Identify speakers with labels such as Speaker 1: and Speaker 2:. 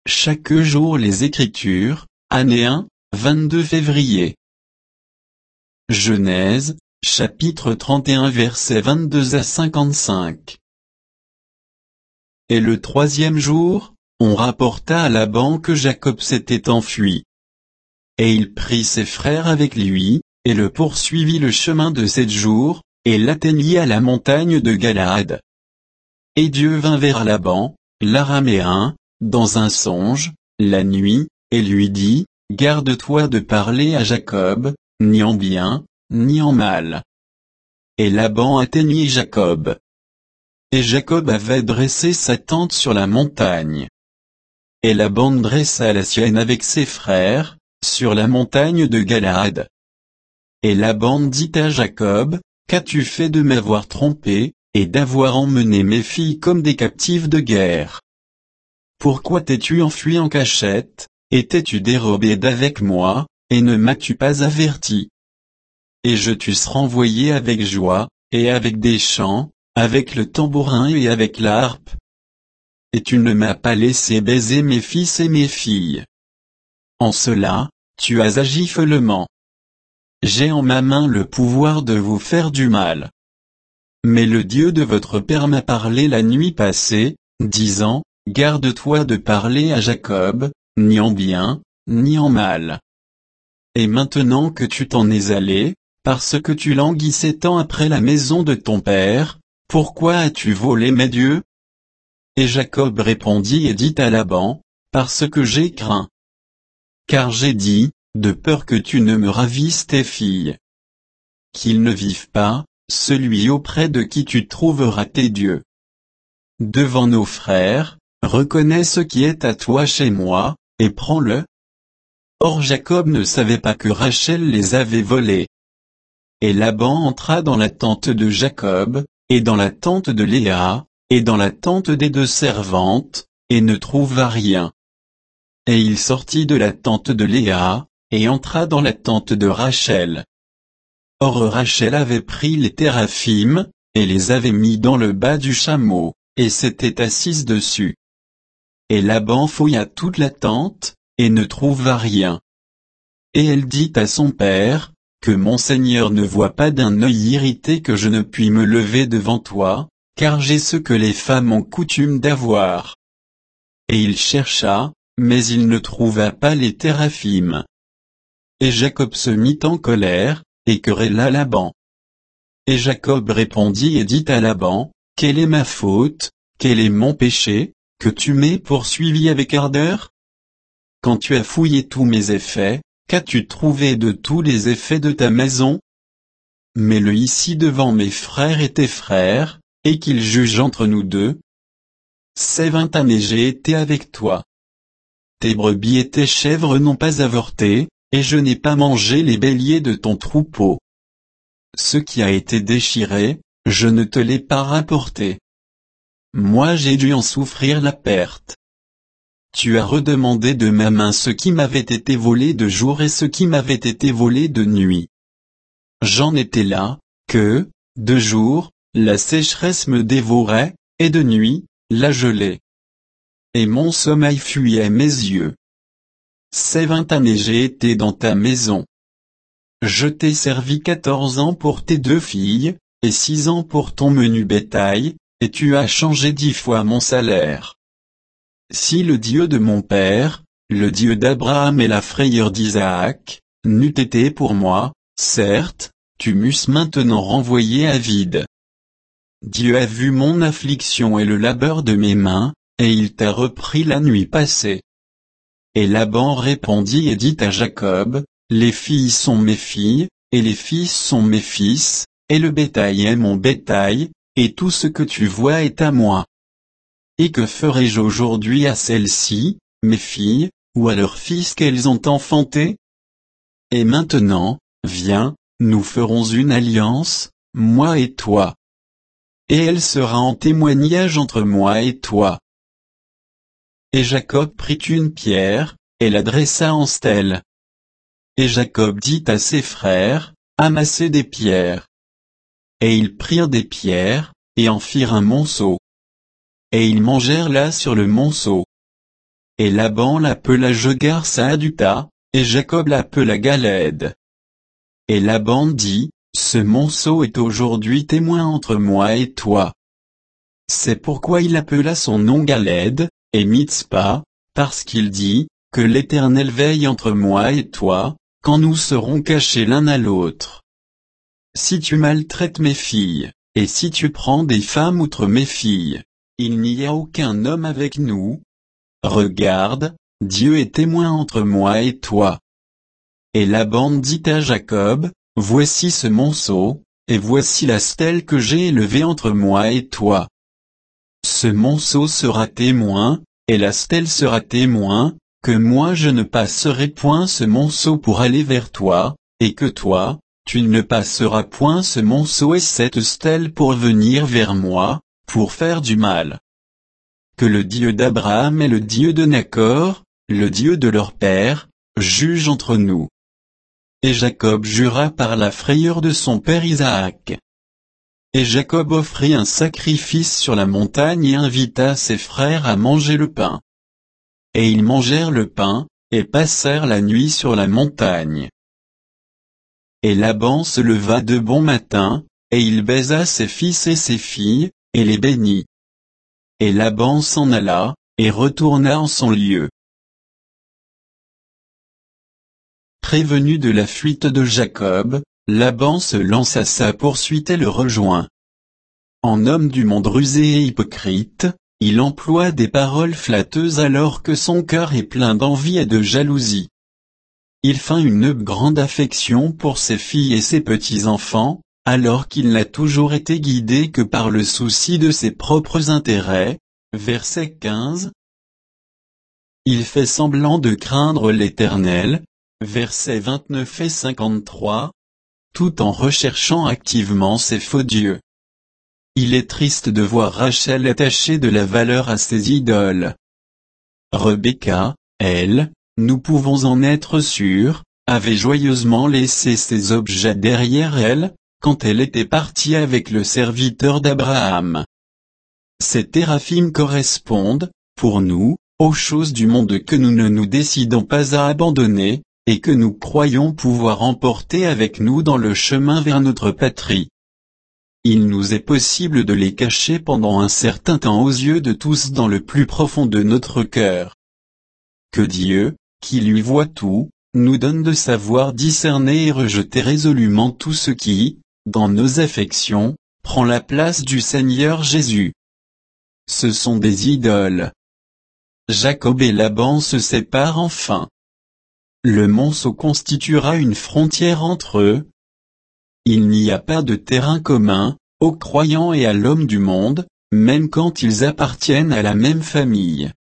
Speaker 1: chaque jour les Écritures, année 1, 22 février. Genèse, chapitre 31 versets 22 à 55. Et le troisième jour, on rapporta à Laban que Jacob s'était enfui. Et il prit ses frères avec lui, et le poursuivit le chemin de 7 jours, et l'atteignit à la montagne de Galaad. Et Dieu vint vers Laban, l'Araméen, dans un songe, la nuit, et lui dit, garde-toi de parler à Jacob, ni en bien, ni en mal. Et Laban atteignit Jacob. Et Jacob avait dressé sa tente sur la montagne. Et Laban dressa la sienne avec ses frères, sur la montagne de Galaad. Et Laban dit à Jacob, qu'as-tu fait de m'avoir trompé, et d'avoir emmené mes filles comme des captives de guerre? Pourquoi t'es-tu enfui en cachette, et t'es-tu dérobé d'avec moi, et ne m'as-tu pas averti? Et je t'eusse renvoyé avec joie, et avec des chants, avec le tambourin et avec la harpe. Et tu ne m'as pas laissé baiser mes fils et mes filles. En cela, tu as agi follement. J'ai en ma main le pouvoir de vous faire du mal. Mais le Dieu de votre père m'a parlé la nuit passée, disant, garde-toi de parler à Jacob, ni en bien, ni en mal. Et maintenant que tu t'en es allé, parce que tu languissais tant après la maison de ton père, pourquoi as-tu volé mes dieux? Et Jacob répondit et dit à Laban, parce que j'ai craint. Car j'ai dit, de peur que tu ne me ravisses tes filles. Qu'il ne vive pas, celui auprès de qui tu trouveras tes dieux. Devant nos frères, reconnais ce qui est à toi chez moi, et prends-le. Or Jacob ne savait pas que Rachel les avait volés. Et Laban entra dans la tente de Jacob, et dans la tente de Léa, et dans la tente des 2 servantes, et ne trouva rien. Et il sortit de la tente de Léa, et entra dans la tente de Rachel. Or Rachel avait pris les téraphim, et les avait mis dans le bas du chameau, et s'était assise dessus. Et Laban fouilla toute la tente, et ne trouva rien. Et elle dit à son père, que mon Seigneur ne voie pas d'un œil irrité que je ne puis me lever devant toi, car j'ai ce que les femmes ont coutume d'avoir. Et il chercha, mais il ne trouva pas les téraphim. Et Jacob se mit en colère, et querella Laban. Et Jacob répondit et dit à Laban, quelle est ma faute, quel est mon péché, que tu m'aies poursuivi avec ardeur? Quand tu as fouillé tous mes effets, qu'as-tu trouvé de tous les effets de ta maison? Mets-le ici devant mes frères et tes frères, et qu'ils jugent entre nous deux. Ces 20 années j'ai été avec toi. Tes brebis et tes chèvres n'ont pas avorté, et je n'ai pas mangé les béliers de ton troupeau. Ce qui a été déchiré, je ne te l'ai pas rapporté. Moi j'ai dû en souffrir la perte. Tu as redemandé de ma main ce qui m'avait été volé de jour et ce qui m'avait été volé de nuit. J'en étais là, que, de jour, la sécheresse me dévorait, et de nuit, la gelée. Et mon sommeil fuyait mes yeux. Ces 20 années j'ai été dans ta maison. Je t'ai servi 14 ans pour tes 2 filles, et 6 ans pour ton menu bétail, et tu as changé 10 fois mon salaire. Si le Dieu de mon père, le Dieu d'Abraham et la frayeur d'Isaac, n'eût été pour moi, certes, tu m'eusses maintenant renvoyé à vide. Dieu a vu mon affliction et le labeur de mes mains, et il t'a repris la nuit passée. Et Laban répondit et dit à Jacob, les filles sont mes filles, et les fils sont mes fils, et le bétail est mon bétail, et tout ce que tu vois est à moi. Et que ferai-je aujourd'hui à celles-ci, mes filles, ou à leurs fils qu'elles ont enfantés? Et maintenant, viens, nous ferons une alliance, moi et toi. Et elle sera en témoignage entre moi et toi. Et Jacob prit une pierre, et la dressa en stèle. Et Jacob dit à ses frères, amassez des pierres. Et ils prirent des pierres, et en firent un monceau. Et ils mangèrent là sur le monceau. et Laban l'appela Jegar Saaduta, et Jacob l'appela Galed. Et Laban dit, ce monceau est aujourd'hui témoin entre moi et toi. C'est pourquoi il appela son nom Galed, et Mitzpa, parce qu'il dit, que l'Éternel veille entre moi et toi, quand nous serons cachés l'un à l'autre. Si tu maltraites mes filles, et si tu prends des femmes outre mes filles, il n'y a aucun homme avec nous. Regarde, Dieu est témoin entre moi et toi. Et Laban dit à Jacob, voici ce monceau, et voici la stèle que j'ai élevée entre moi et toi. Ce monceau sera témoin, et la stèle sera témoin, que moi je ne passerai point ce monceau pour aller vers toi, et que toi, tu ne passeras point ce monceau et cette stèle pour venir vers moi, pour faire du mal. Que le Dieu d'Abraham et le Dieu de Nacor, le Dieu de leur père, juge entre nous. Et Jacob jura par la frayeur de son père Isaac. Et Jacob offrit un sacrifice sur la montagne et invita ses frères à manger le pain. Et ils mangèrent le pain, et passèrent la nuit sur la montagne. Et Laban se leva de bon matin, et il baisa ses fils et ses filles, et les bénit. Et Laban s'en alla, et retourna en son lieu. Prévenu de la fuite de Jacob, Laban se lance à sa poursuite et le rejoint. En homme du monde rusé et hypocrite, il emploie des paroles flatteuses alors que son cœur est plein d'envie et de jalousie. Il feint une grande affection pour ses filles et ses petits-enfants, alors qu'il n'a toujours été guidé que par le souci de ses propres intérêts. Verset 15. Il fait semblant de craindre l'Éternel. Versets 29 et 53. Tout en recherchant activement ses faux dieux. Il est triste de voir Rachel attacher de la valeur à ses idoles. Rebecca, elle, nous pouvons en être sûrs, avait joyeusement laissé ses objets derrière elle, quand elle était partie avec le serviteur d'Abraham. Ces téraphim correspondent, pour nous, aux choses du monde que nous ne nous décidons pas à abandonner, et que nous croyons pouvoir emporter avec nous dans le chemin vers notre patrie. Il nous est possible de les cacher pendant un certain temps aux yeux de tous dans le plus profond de notre cœur. Que Dieu, qui lui voit tout, nous donne de savoir discerner et rejeter résolument tout ce qui, dans nos affections, prend la place du Seigneur Jésus. Ce sont des idoles. Jacob et Laban se séparent enfin. Le monceau constituera une frontière entre eux. Il n'y a pas de terrain commun, aux croyants et à l'homme du monde, même quand ils appartiennent à la même famille.